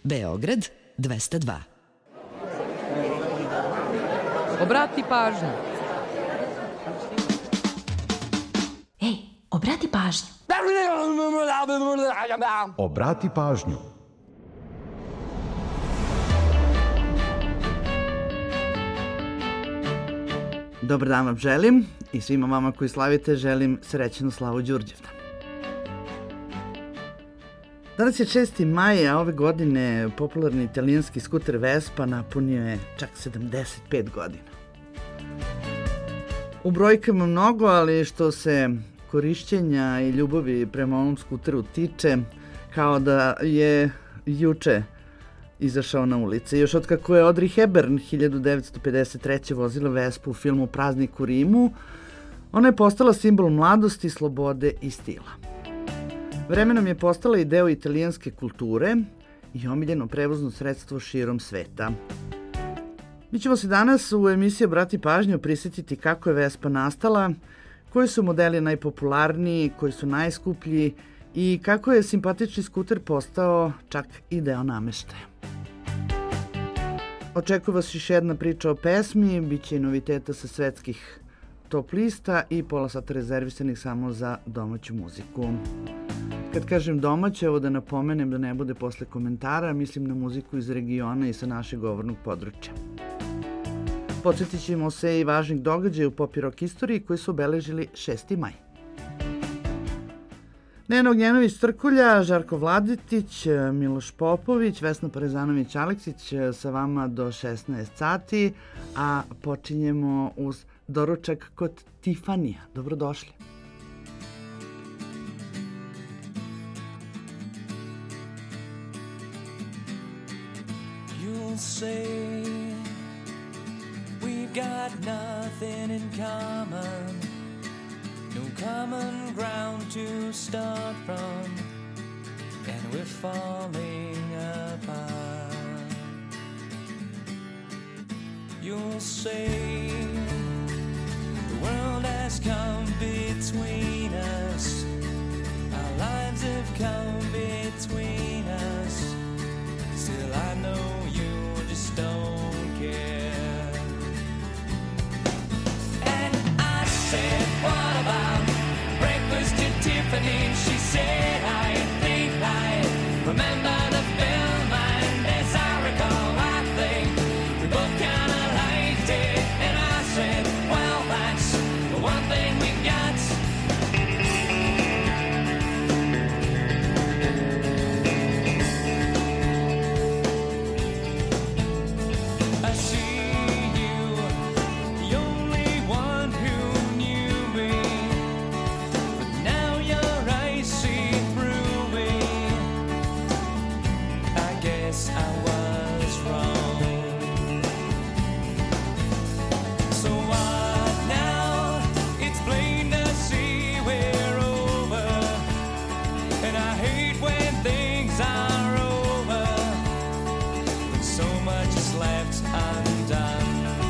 Beograd 202. Obrati pažnju. Ej, obrati pažnju. Obrati pažnju. Dobar dan vam želim i svima vama koji slavite želim srećnu slavu Đurđevdan. Danas je 6. maj, a ove godine popularni italijanski skuter Vespa napunio je čak 75 godina. U brojkama mnogo, ali što se korišćenja i ljubavi prema ovom skuteru tiče, kao da je juče izašao na ulice. Još otkako je Audrey Hepburn 1953. vozila Vespu u filmu Praznik u Rimu, ona je postala simbol mladosti, slobode i stila. Vremenom je postala i deo italijanske kulture i omiljeno prevozno sredstvo širom sveta. Mi ćemo se danas u emisiji Obrati pažnju prisjetiti kako je Vespa nastala, koji su modeli najpopularniji, koji su najskuplji i kako je simpatični skuter postao čak i deo nameštaja. Očekuje vas još jedna priča o pesmi, bit će i noviteta sa svetskih top lista i pola sata rezervisanih samo za domaću muziku. Kad kažem domaće, evo da napomenem da ne bude posle komentara, mislim na muziku iz regiona i sa našeg govornog područja. Podsjetit ćemo se i važnih događaja u pop i rock istoriji koji su obeležili 6. maj. Nenad Ognjenović-Trkulja, Žarko Vladetić, Miloš Popović, Vesna Parezanović-Aleksić sa vama do 16 sati, a počinjemo uz doručak kod Tifanija. Dobrodošli. You'll say we've got nothing in common, no common ground to start from, and we're falling apart. You'll say the world has come between us, our lives have come between us, still I know you just don't care. And I said, what about breakfast at Tiffany's? She said, I think I remember the film, and as I recall, I think we both kind of liked it. And I said, well, that's the one thing we got. I see you, the only one who knew me, but now your eyes see through me. I guess I was wrong. So what now? It's plain to see we're over, and I hate when things are over, when so much is left undone.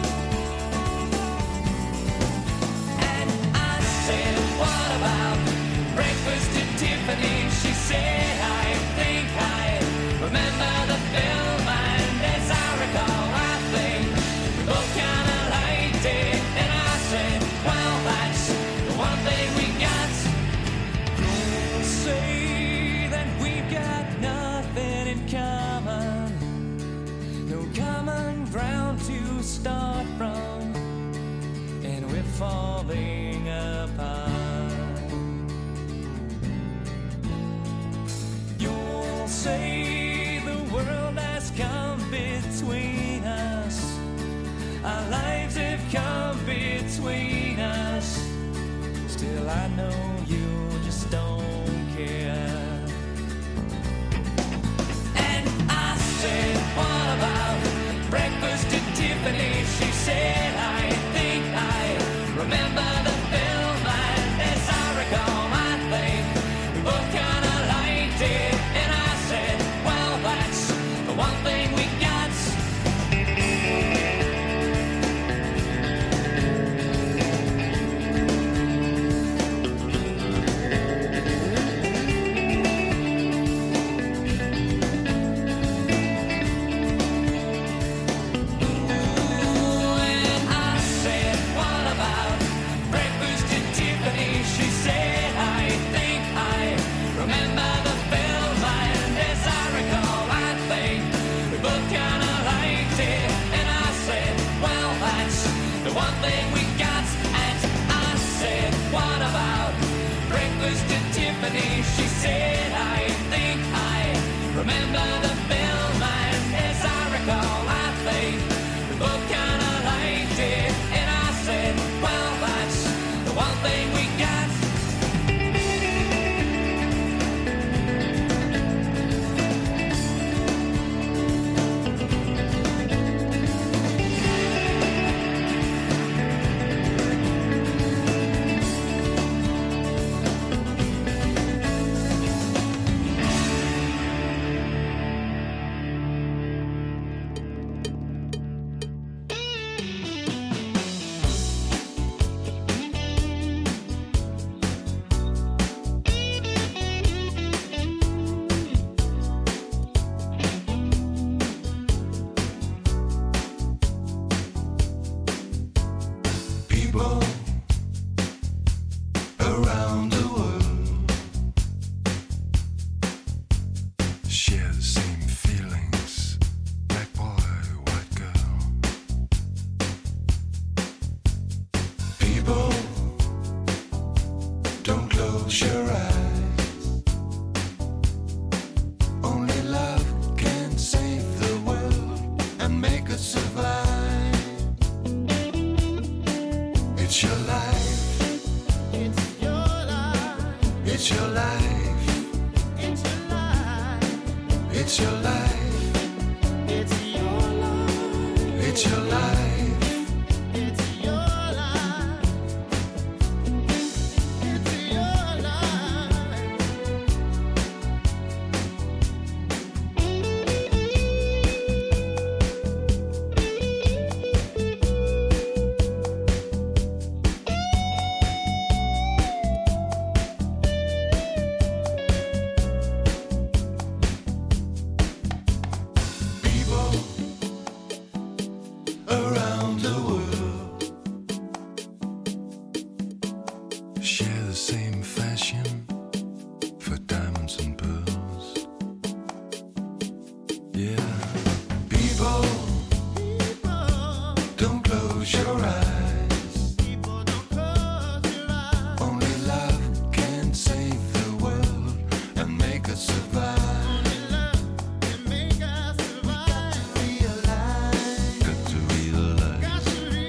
And I said, what about breakfast at Tiffany's? She said, I think I remember the film, and as I recall, I think we both kind of liked it. And I said, well, that's the one thing we got. You'll say that we've got nothing in common, no common ground to start from, and we're falling apart. You'll say the world has come between us, our lives have come between us, still I know you just don't care. And I said, what about breakfast at Tiffany's? She said, I think I remember the film, and as I recall, I think we both kind of liked it. And I said, well, that's the one thing we got. It's your life. It's your life. It's your life. It's your life. It's your life. People around the world share the same fashion for diamonds and pearls. Yeah, people, don't close your eyes. Only love can save the world and make us survive. Got to realize.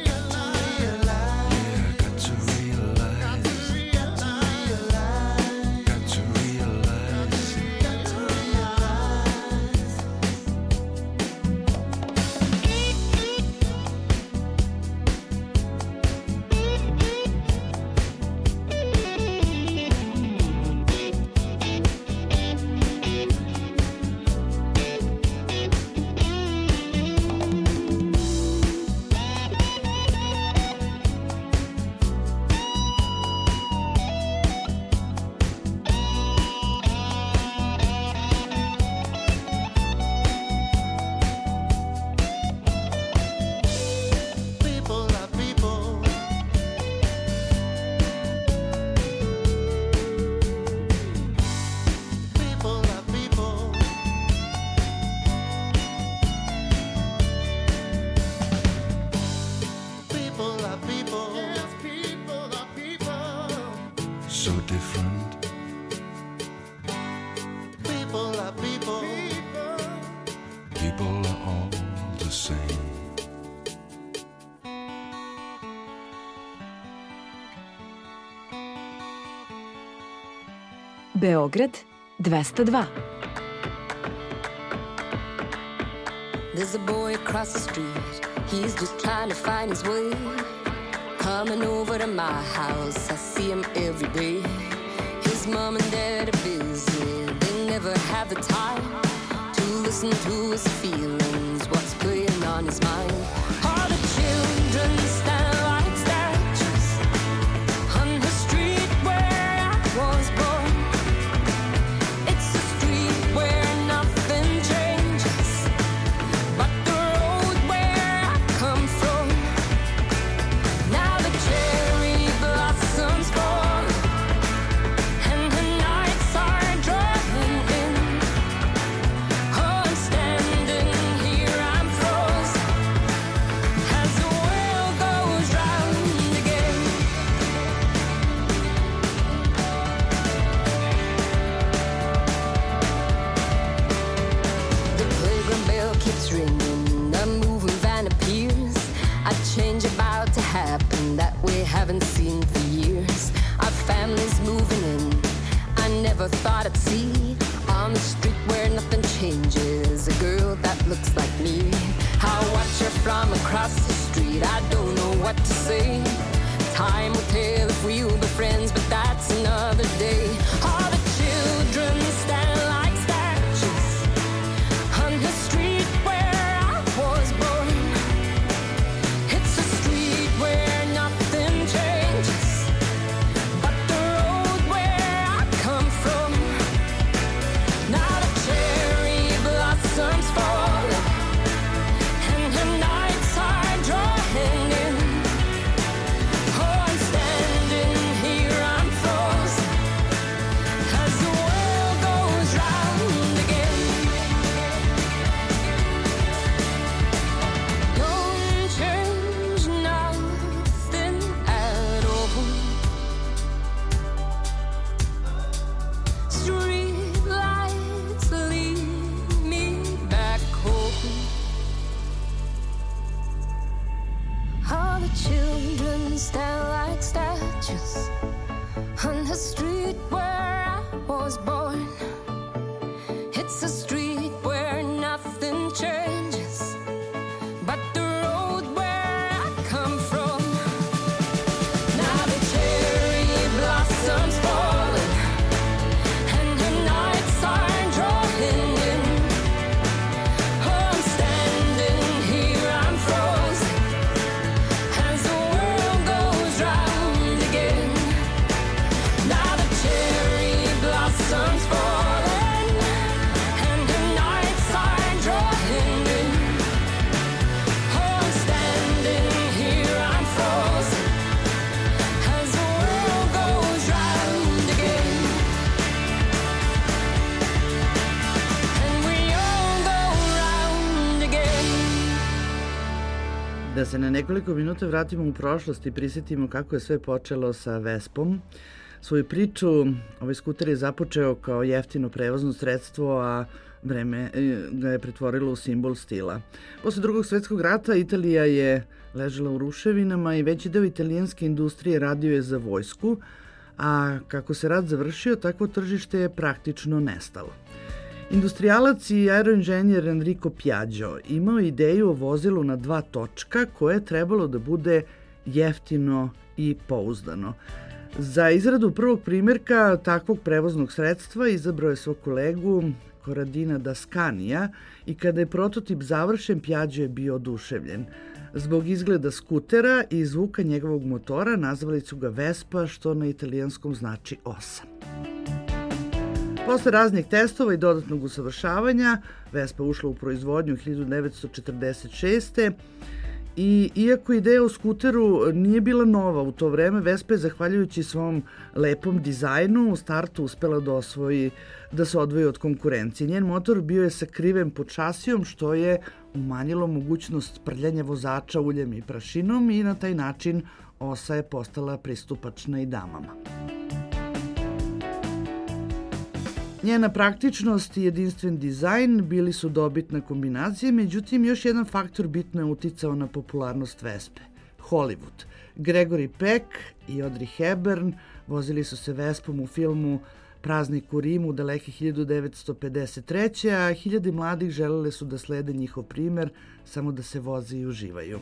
Yeah, got to realize. Got to realize. People are people. People are people. People are people. Yes, people are people. So different. People are people. People are all the same. Beograd 202. There's a boy across the street, he's just trying to find his way. Coming over to my house, I see him every day. His mom and dad are busy, they never have the time to listen to his feelings, what's playing on his mind. All the children stand like statues on the street where I was born. It's a street where nothing changes but the road where I come from. Now the cherry blossoms fall and the nights are drawing in. Oh, I'm standing here, I'm frozen as the world goes round again. The playground bell keeps ringing, a moving van appears. A change about to happen that we haven't seen for years. Our family's moving in, I never thought I'd see. On the street where nothing changes, a girl that looks like me. I watch her from across the street, I don't know what to say. Time will tell if we'll be friends, but that's another day. All the children stand like statues on the street where I was born. It's a street where nothing changes but the road where I come from. Now the cherry blossoms fall and the nights are drawing in. Oh, I'm standing Da se na nekoliko minuta vratimo u prošlost i prisjetimo kako je sve počelo sa Vespom. Svoju priču ovaj skuter je započeo kao jeftino prevozno sredstvo, a vreme ga je pretvorilo u simbol stila. Posle Drugog svjetskog rata Italija je ležela u ruševinama i veći deo italijanske industrije radio je za vojsku, a kako se rat završio, takvo tržište je praktično nestalo. Industrijalac i aeroinženjer Enrico Piaggio imao ideju o vozilu na 2 točka koje je trebalo da bude jeftino i pouzdano. Za izradu prvog primjerka takvog prevoznog sredstva izabrao je svog kolegu Corradina da Scania i kada je prototip završen, Piaggio je bio oduševljen. Zbog izgleda skutera i zvuka njegovog motora nazvali su ga Vespa, što na italijanskom znači osa. Posle raznih testova i dodatnog usavršavanja, Vespa ušla u proizvodnju 1946. I iako ideja o skuteru nije bila nova u to vreme, Vespa je zahvaljujući svom lepom dizajnu u startu uspela da se odvoji od konkurencije. Njen motor bio je sakriven pod šasijom, što je umanjilo mogućnost prljanja vozača uljem i prašinom i na taj način osa je postala pristupačna i damama. Njena praktičnost i jedinstven dizajn bili su dobitna kombinacija, međutim još jedan faktor bitno je uticao na popularnost Vespe. Hollywood. Gregory Peck i Audrey Hepburn vozili su se Vespom u filmu Praznik u Rimu daleke 1953. a hiljade mladih želele su da slede njihov primer, samo da se voze i uživaju.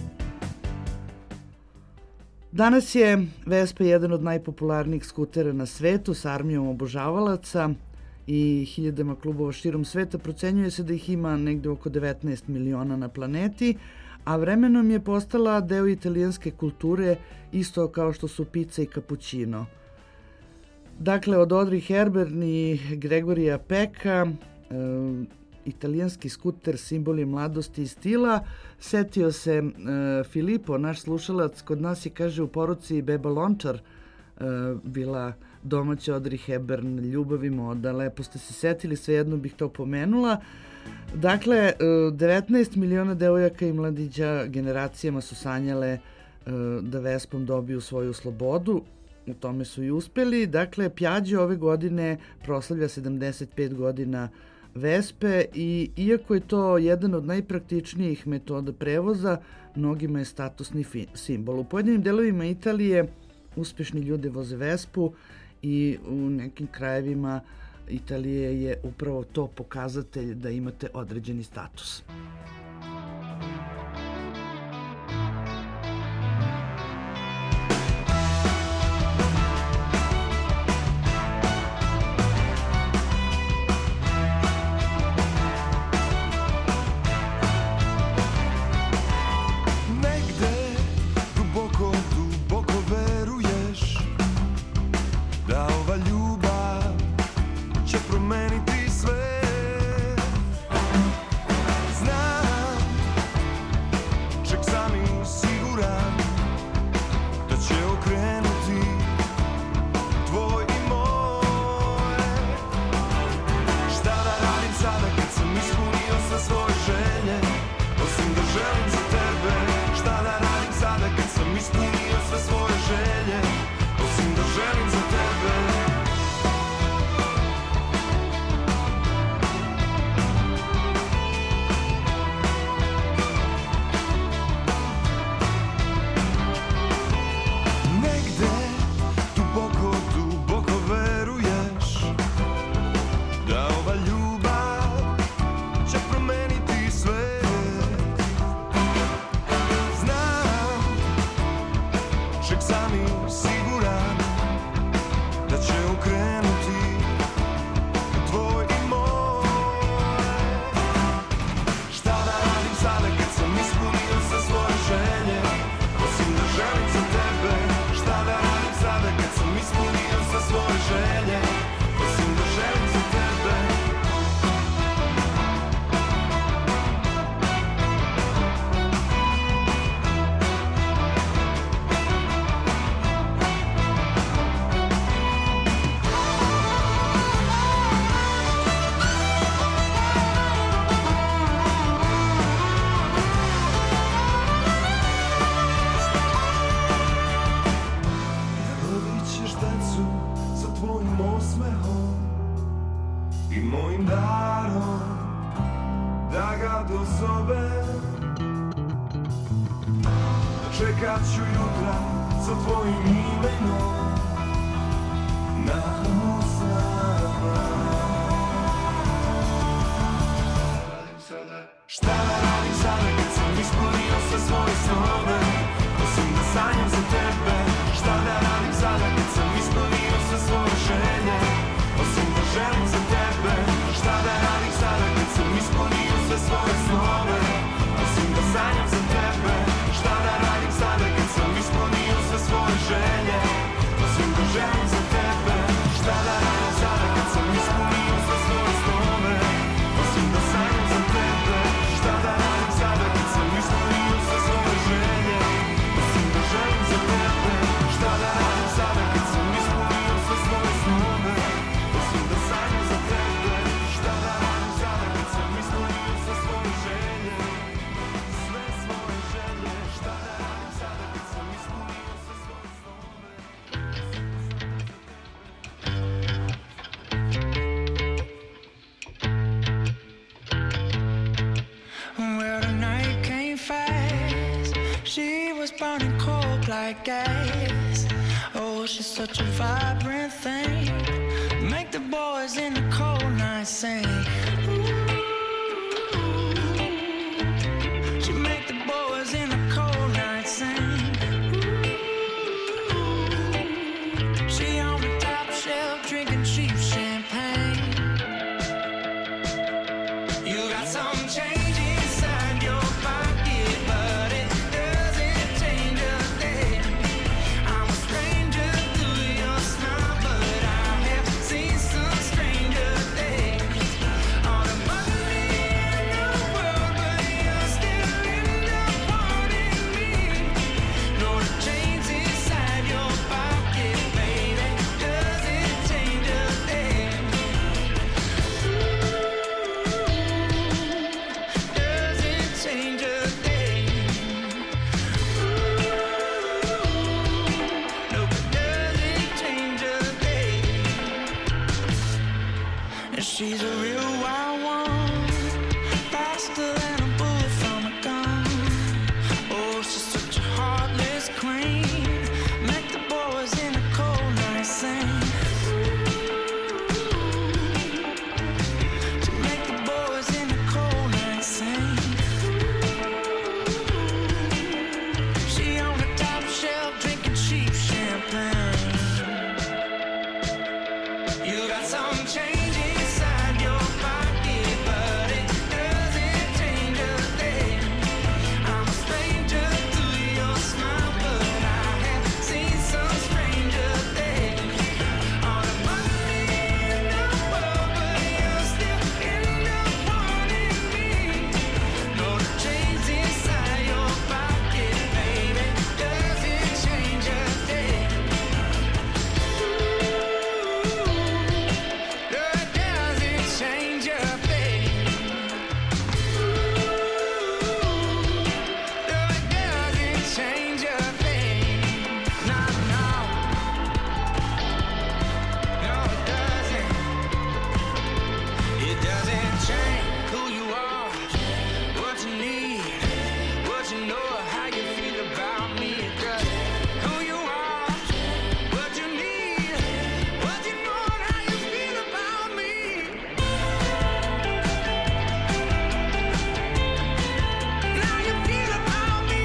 Danas je Vespa jedan od najpopularnijih skutera na svetu sa armijom obožavalaca i hiljadama klubova širom sveta. Procenjuje se da ih ima negde oko 19 miliona na planeti, a vremenom je postala deo italijanske kulture isto kao što su pizza i cappuccino. Dakle, od Audrey Hepburn i Gregorija Pecka, italijanski skuter simbol je mladosti i stila. Setio se Filipo, naš slušalac, kod nas je, kaže, u poruci Beba Lončar bila domaća Audrey Hepburn, ljubav i moda. Lepo ste se setili, svejedno bih to pomenula. Dakle, 19 miliona devojaka i mladića generacijama su sanjale da Vespom dobiju svoju slobodu. U tome su i uspeli. Dakle, Piaggio ove godine proslavlja 75 godina Vespe i iako je to jedan od najpraktičnijih metoda prevoza, mnogima je statusni simbol. U pojedinim delovima Italije uspešni ljudi voze Vespu i u nekim krajevima Italije je upravo to pokazatelj da imate određeni status. Promeniti sve. Znam do sobe. Čekat ću jutra sa tvojim imenom na usnama. Šta da radim sada kad sam ispunio sve svoje snove, osim da sanjam za tebe. Šta da radim sada kad sam ispunio sve svoje želje, osim da želim za tebe. Šta da radim sada kad sam ispunio sve svoje snove, osim da sanjam za tebe. Šta da radim sada kad sam ispunio sve svoje želje, osim da želim za tebe. Šta da radim sada kad sam ispunio sve svoje snove, osim da sanjam za tebe. Šta da radim sada kad sam ispunio sve svoje želje, osim da želim za tebe. Šta da radim sada kad sam ispunio sve svoje snove, osim da sanjam za tebe. Šta da radim sada kad sam ispunio sve svoje želje, sve svoje želje. Šta da radim sada kad sam ispunio sve svoje snove. Well, the night came fast. She was burning cold like gas. Oh, she's such a vibrant thing. Make the boys in the cold night sing. She make the boys in the cold night sing. She on the top shelf drinking cheap champagne. You got some change inside your pocket, but it doesn't change a thing. I'm a stranger to your smile, but I have seen some stranger things. On a Monday in the world, but you're still in the wanting me. No, the change inside your pocket, baby, doesn't change a thing. Doesn't change a thing. No, it doesn't change a thing. And she's a real wild one, faster than a bullet from a gun. Oh, she's such a heartless queen. Make the boys in the cold night sing. To make the boys in the cold night sing. She on the top shelf drinking cheap champagne. You got some change inside your pocket, but it doesn't change a thing. I'm a stranger to your smile, but I have seen some stranger things. On a Monday in the world, but you're still end up wanting me. No, the change inside your pocket, baby, doesn't change a thing. No, it doesn't change a thing. No, it doesn't change a thing. No, no. No, it doesn't. It doesn't change who you are, what you need, what you know, how you feel about me. It doesn't. Who you are, what you need, what you know, and how you feel about me. How you feel about me.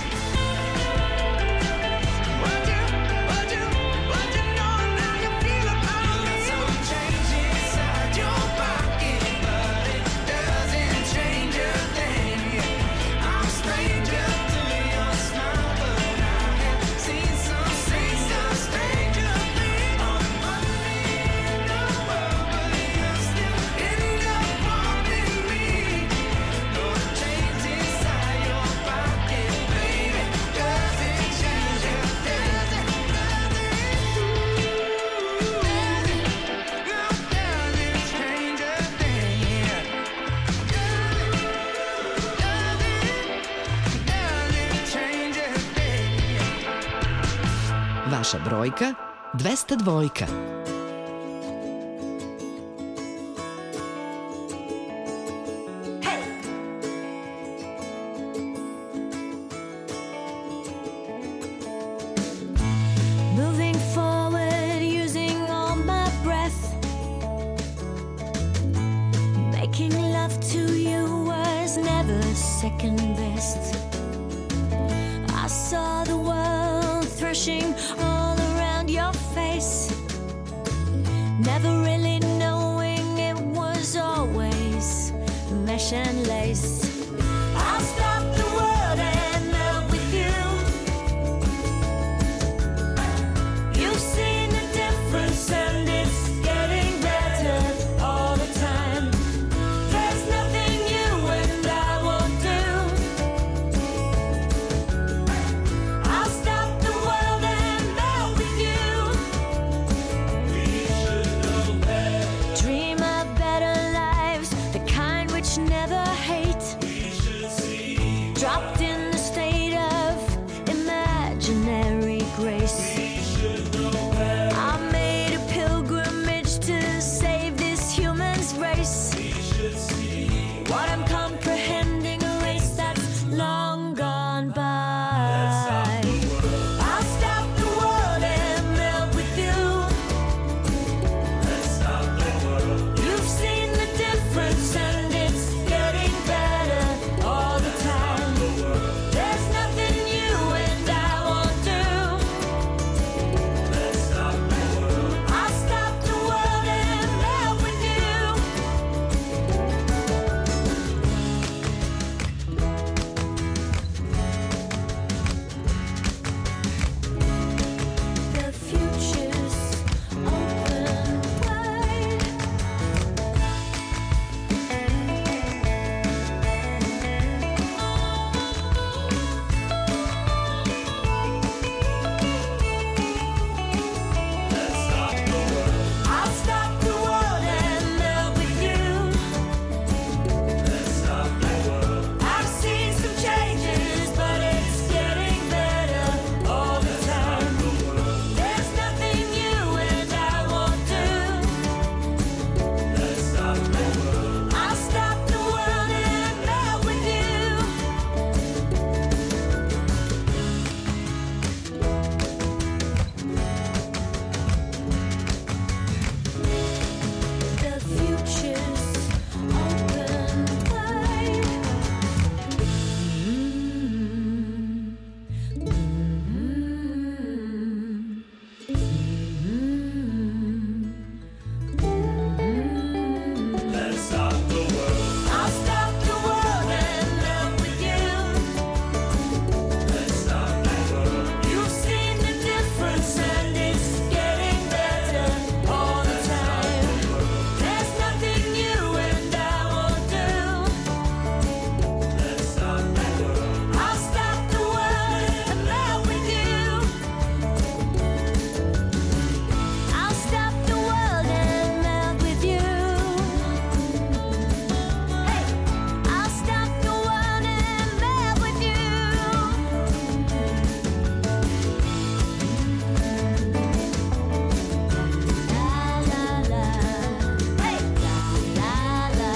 What you know, and how you feel about me. You got some change inside your pocket, but it doesn't change a thing. I'm a stranger to your smile, but I have seen some stranger things. On a Monday in the world, but you're still end up wanting me. No, the change inside your pocket, baby, doesn't change a thing. No, doesn't change a thing. Doesn't change a thing. Vaša brojka 202. second best. I saw the world threshing all around your face, never really knowing it was always mesh and lace. I'll stop the world and melt with you. You've seen the difference and it's getting better all the time. There's nothing you and I won't do. I'll stop the world and melt with you. We should know better. Dream of better lives, the kind which never hate. We should see. Dropped in the state of imaginary grace. We should know better. I made a pilgrimage to save this human's race. We should see. What I'm comprehending, a race that's long gone by. I'll stop the world and melt with you. Let's stop the world. You've seen the difference and it's getting better all the time. There's nothing you and I won't do. Let's stop the world. I'll stop the world and melt with you. The future's open wide. I'll stop the world and melt with you. Let's stop the world. I've seen some changes, but it's getting better all the time. There's nothing you and I won't do. Let's stop the world. I'll stop the world and melt with you. The future's open wide. Let's stop the world. I'll stop the world and melt with you. Let's stop the world. You've seen the difference and it's getting better all the time. There's nothing you and I won't do. Let's stop the world. I'll stop the world and melt with you. I'll stop the world and melt with you. Hey, I'll stop the world and melt with you. La la la, hey, la la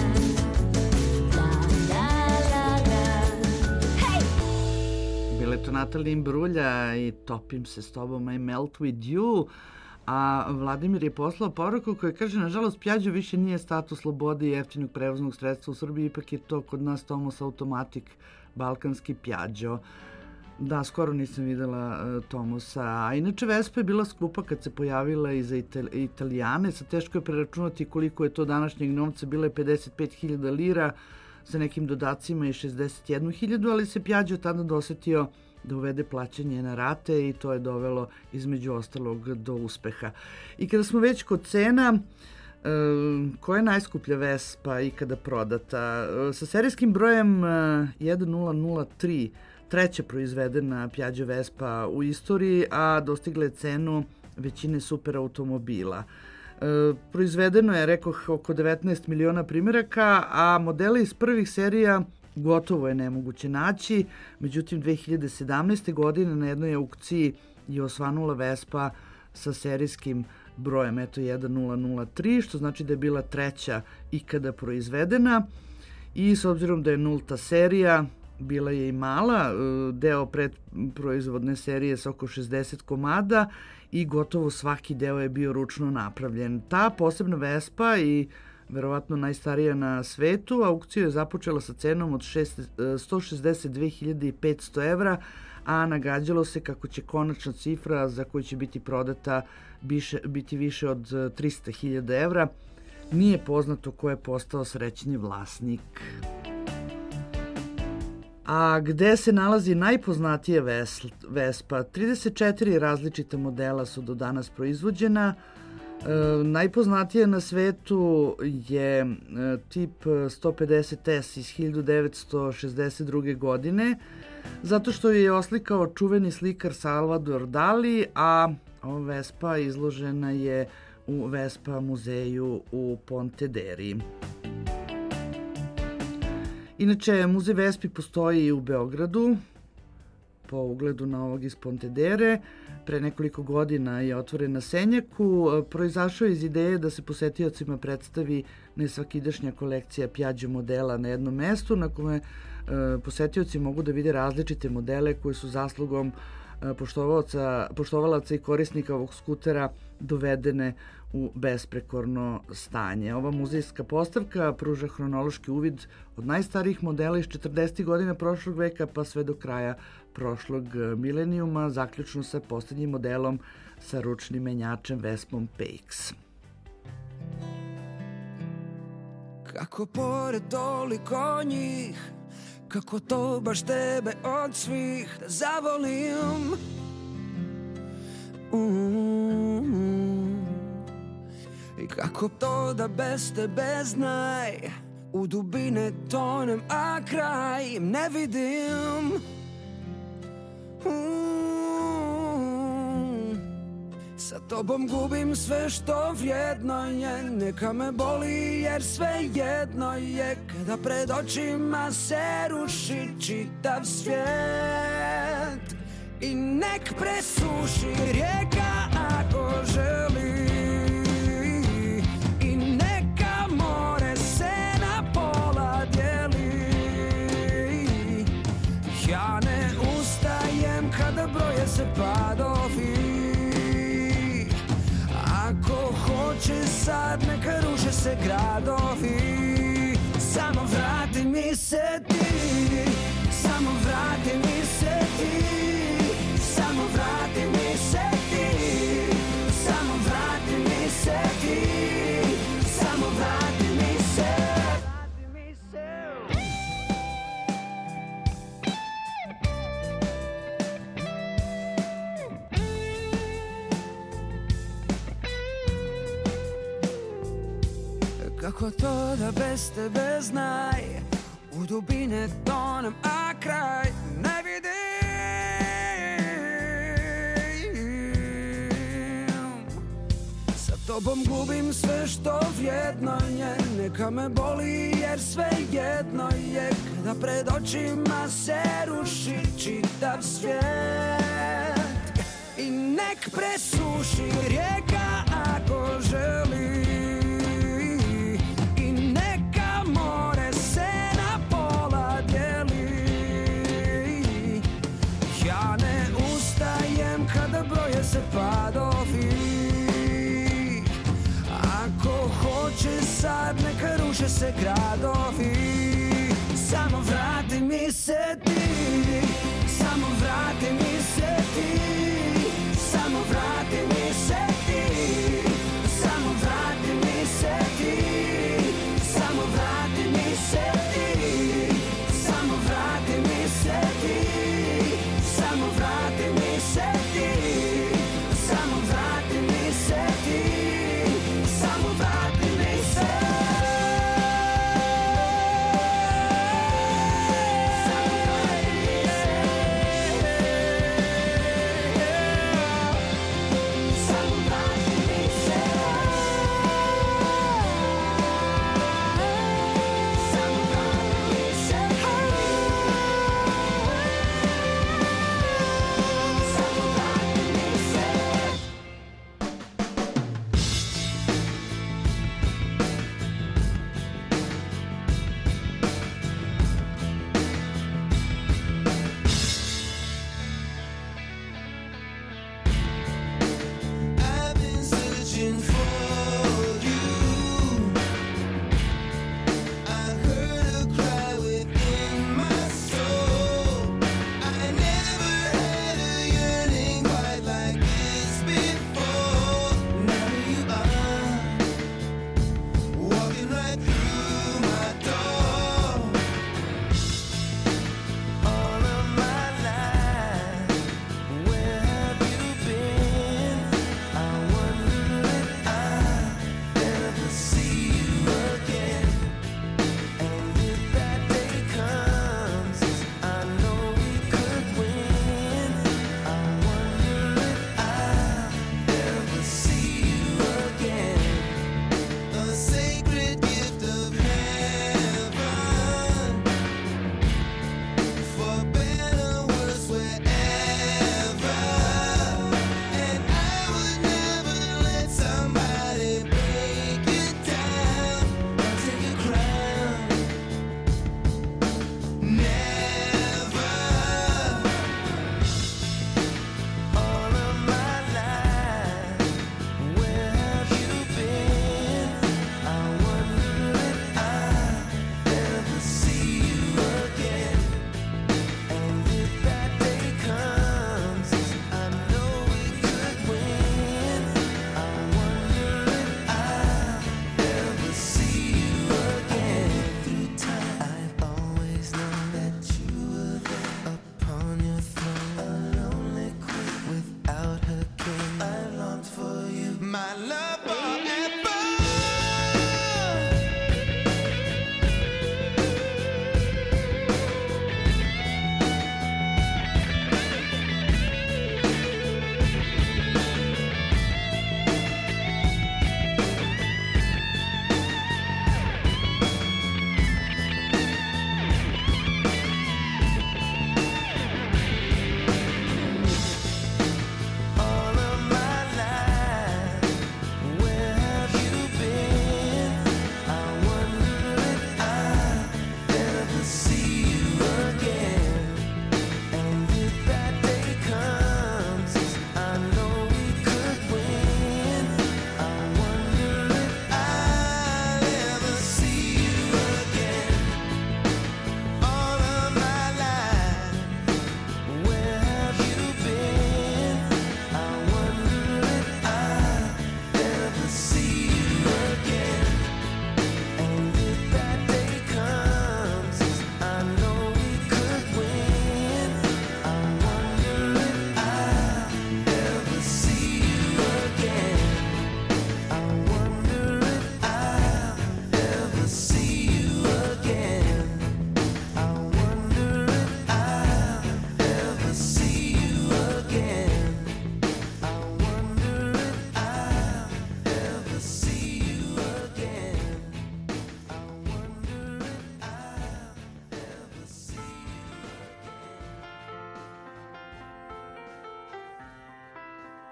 la, hey. Bile to Natalija Imbrulja i Topim se s tobom, I melt with you. A Vladimir je poslao poruku koja kaže, nažalost, Piaggio više nije status slobode i jeftinog prevoznog sredstva u Srbiji, ipak je to kod nas Tomos Automatic, balkanski Piaggio. Da, skoro nisam videla Tomosa. A inače, Vespa je bila skupa kad se pojavila i za Italijane. Sad teško je preračunati koliko je to današnjeg novca. Bila je 55.000 lira sa nekim dodacima i 61.000, ali se Piaggio tada dosetio da uvede plaćanje na rate i to je dovelo između ostalog do uspeha. I kada smo već kod cena, koja je najskuplja Vespa ikada prodata? Sa serijskim brojem 1003, treća proizvedena Piaggio Vespa u istoriji, a dostigla je cenu većine super automobila. Proizvedeno je, rekoh, oko 19 miliona primjeraka, a modele iz prvih serija gotovo je nemoguće naći. Međutim, 2017. godine na jednoj aukciji je osvanula Vespa sa serijskim brojem 1003, što znači da je bila treća ikada proizvedena. I s obzirom da je nulta serija, bila je i mala, deo predproizvodne serije sa oko 60 komada i gotovo svaki deo je bio ručno napravljen. Ta posebna Vespa i verovatno najstarija na svetu. Aukcija je započela sa cenom od 162.500 evra, a nagađalo se kako će konačna cifra za koju će biti prodata biti više od 300.000 evra. Nije poznato ko je postao srećni vlasnik. A gde se nalazi najpoznatija Vespa? 34 različita modela su do danas proizvođena. Najpoznatija na svetu je tip 150S iz 1962. godine, zato što je oslikao čuveni slikar Salvador Dali, a ova Vespa izložena je u Vespa muzeju u Pontederi. Inače, muzej Vespi postoji i u Beogradu, po ugledu na ovog iz Pontedere. Pre nekoliko godina je otvoren na Senjaku. Proizašao iz ideje da se posetiocima predstavi nesvakidašnja kolekcija Piaggio modela na jednom mestu, na kome posetioci mogu da vide različite modele koji su zaslugom poštovalaca i korisnika ovog skutera dovedene u besprekorno stanje. Ova muzejska postavka pruža hronološki uvid od najstarijih modela iz 40. godina prošlog veka pa sve do kraja prošlog milenijuma, zaključno sa posljednjim modelom sa ručnim menjačem Vespom PX. Kako pored toliko njih, kako to baš tebe od svih da zavolim. I kako to da bez tebe znaj, u dubine tonem, a kraj ne vidim. Sa tobom gubim sve što vrijedno je, neka me boli jer sve jedno je, kada pred očima se ruši čitav svijet. I nek presuši rijeka ako želi, i neka more se na pola dijeli. Ja ne ustajem kada broje se padovi, ako hoće sad neka ruše se gradovi. Samo vrati mi se ti, samo vrati mi se ti, samo vrati mi se ti, samo vrati mi se ti, samo vrati mi se. Kako to da bez tebe znaj, u dubine tonem, a kraj ne vidim. Sa tobom gubim sve što vrijedno je, neka me boli jer sve jedno je, kada pred očima se ruši čitav svijet. I nek presuši rijeka ako želi, broje se padovi, ako hoće sad neka ruše se gradovi. Samo vrati mi se ti, samo vrati mi se ti, samo vrati mi se ti, samo vrati mi se ti, samo vrati mi se ti, samo vrati mi se ti, samo vrati mi se ti, samo vrati mi se ti, samo vrati mi se. Samo vrati mi se.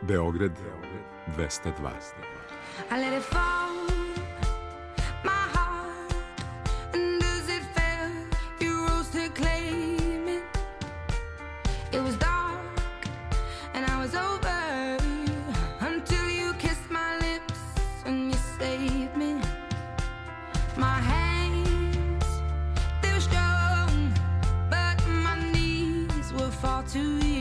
Beograd 202. I let it fall, my heart, and as it fell, you rose to claim it. It was dark, and I was over, until you kissed my lips, and you saved me. My hands, they were strong, but my knees were far too weak.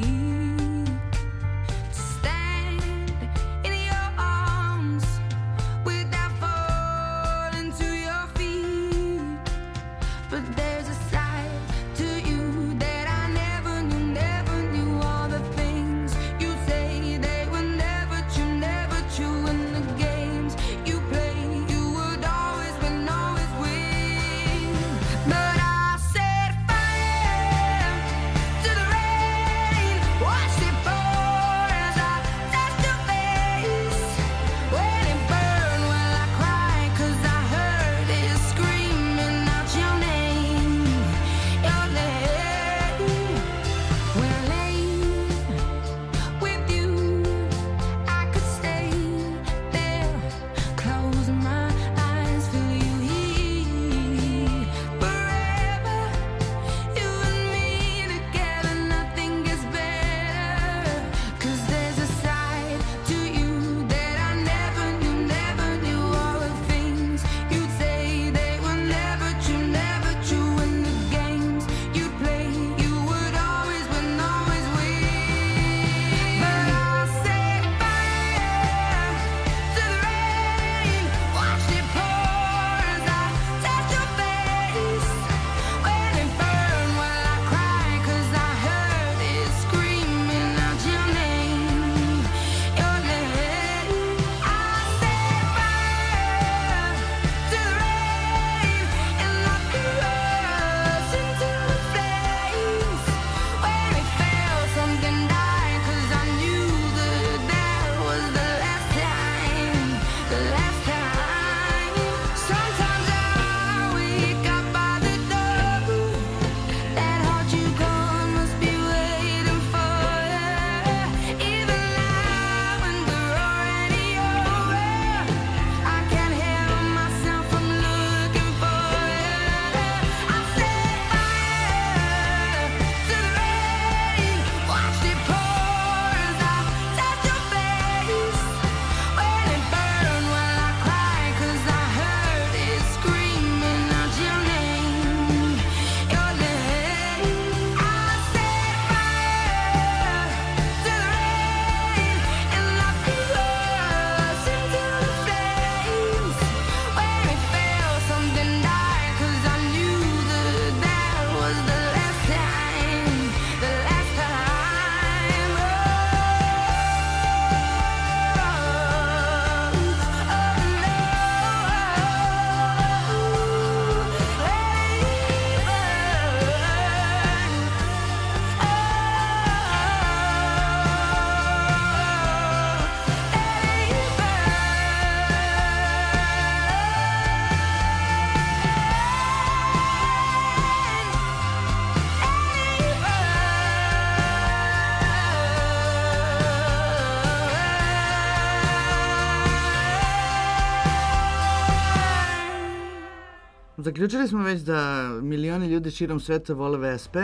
Zaključili smo već da milioni ljudi širom sveta vole Vespe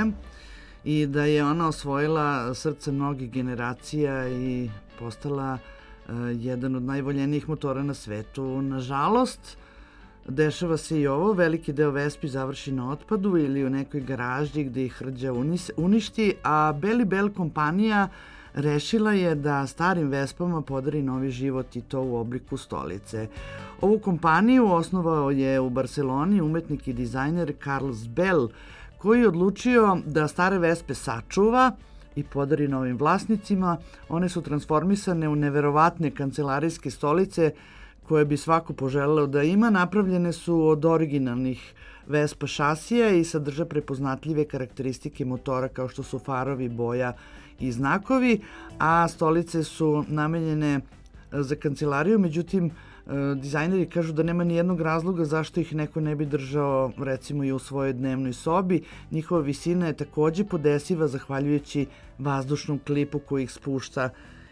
i da je ona osvojila srce mnogih generacija i postala jedan od najvoljenijih motora na svetu. Nažalost, dešava se i ovo, veliki deo Vespi završi na otpadu ili u nekoj garaži gde ih hrđa uništi, a Beli Bell kompanija rešila je da starim Vespama podari novi život i to u obliku stolice. Ovu kompaniju osnovao je u Barceloni umetnik i dizajner Carles Bell, koji je odlučio da stare Vespe sačuva i podari novim vlasnicima. One su transformisane u neverovatne kancelarijske stolice koje bi svako poželeo da ima. Napravljene su od originalnih Vespa šasija i sadrže prepoznatljive karakteristike motora kao što su farovi, boja i znakovi, a stolice su namenjene za kancelariju, međutim dizajneri kažu da nema ni jednog razloga zašto ih neko ne bi držao recimo i u svojoj dnevnoj sobi. Njihova visina je takođe podesiva zahvaljujući vazdušnom klipu koji ih spušta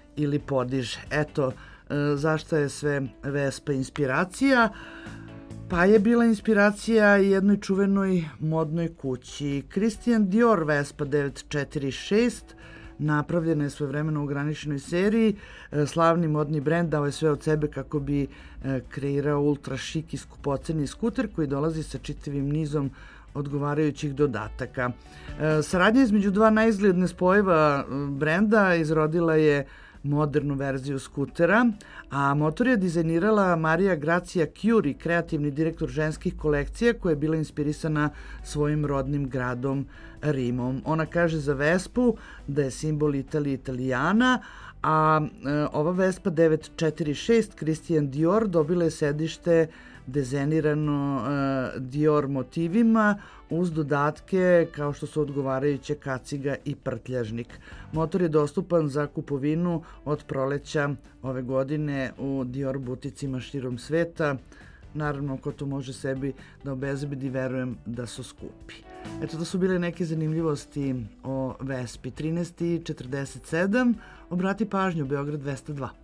ili podiže. Eto, zašto je sve Vespa inspiracija? Pa je bila inspiracija jednoj čuvenoj modnoj kući. Christian Dior Vespa 946 napravljena je svojevremeno u ograničenoj seriji. Slavni modni brend dao je sve od sebe kako bi kreirao ultra šik i skupoceni skuter koji dolazi sa čitavim nizom odgovarajućih dodataka. Saradnja između dva najizgledne spojeva brenda izrodila je modernu verziju skutera, a motor je dizajnirala Marija Gracija Curie, kreativni direktor ženskih kolekcija koja je bila inspirisana svojim rodnim gradom Rimom. Ona kaže za Vespu da je simbol Italije Italijana, a ova Vespa 946 Christian Dior dobila je sedište dizajnirano Dior motivima uz dodatke kao što su odgovarajuće kaciga i prtljažnik. Motor je dostupan za kupovinu od proleća ove godine u Dior buticima širom sveta. Naravno, ko to može sebi da obezbedi, verujem da su skupi. Eto, to su bile neke zanimljivosti o Vespi. 13:47, obrati pažnju, Beograd 202.